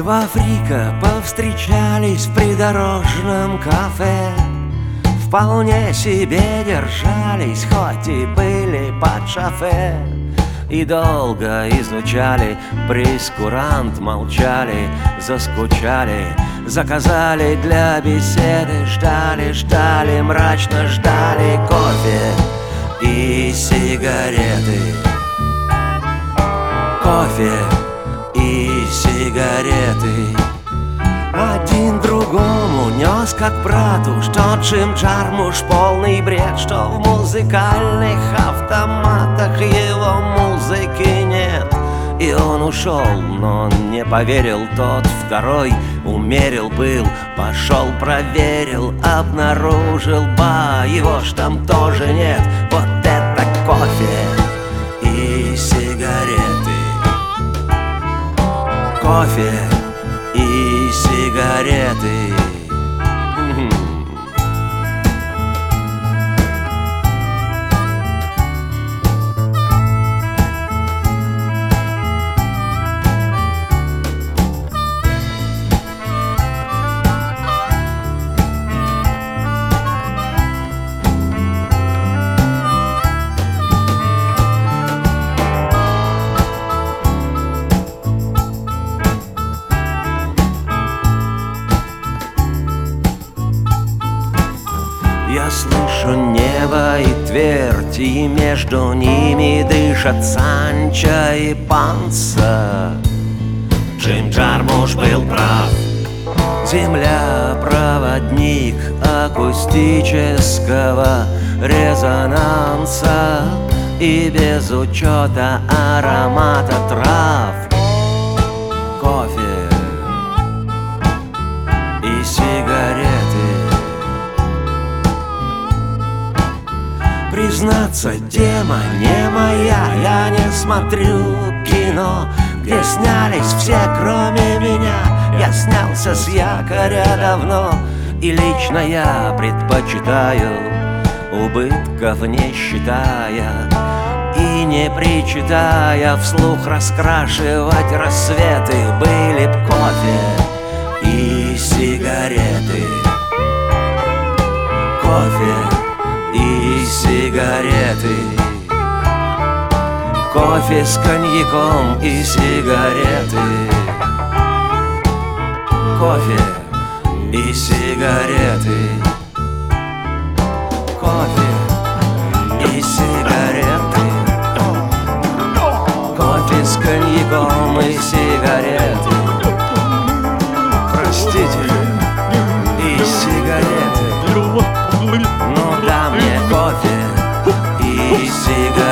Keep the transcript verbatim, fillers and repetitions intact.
Два фрика повстречались в придорожном кафе. Вполне себе держались, хоть и были под шофе. И долго изучали, прейскурант молчали, заскучали, заказали для беседы, ждали, ждали, мрачно ждали кофе и сигареты. Кофе и сигареты. Один другому нес как брату, что Джим Джармуш полный бред, что в музыкальных автоматах его музыки нет. И он ушел, но не поверил тот второй. Умерил пыл, пошел проверил, обнаружил, ба, его ж там тоже нет. Вот это кофе и сигареты. Кофе и сигареты. Я слышу небо и твердь, и между ними дышат Санчо и Панса. Джим Джармуш был прав. Земля — проводник акустического резонанса, и без учета аромата трав. Кофе и сигареты. Признаться, тема не моя. Я не смотрю кино, где снялись все, кроме меня. Я снялся с якоря давно, и лично я предпочитаю, убытков не считая и не причитая, вслух раскрашивать рассветы. Были б кофе и сигареты. Кофе и сигареты. Кофе с коньяком и сигареты. Кофе и сигареты. Кофе и сигареты. Кофе с коньяком и сигареты. Простите, и сигареты. Ну да, мне кофе и сигареты.